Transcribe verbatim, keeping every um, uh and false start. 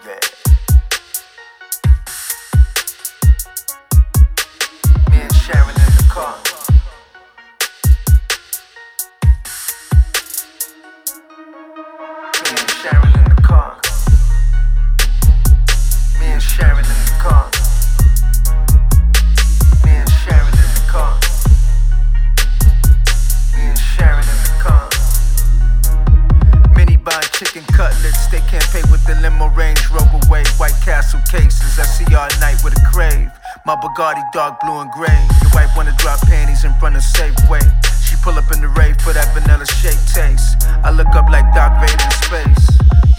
baby. Me and Sharon in the car. Me and Sharon in the car. Me and Sharon in the car. Me and Sharon in the car. Me and Sharon in the car. Mini buying chicken cutlets. They can't pay with the limo Range Rover way. White Castle cases. I see you all night with a crave. My Bugatti dark blue and gray. Your wife wanna drop panties in front of Safeway. She pull up in the rave for that vanilla shake taste. I look up like Doc Vader in space.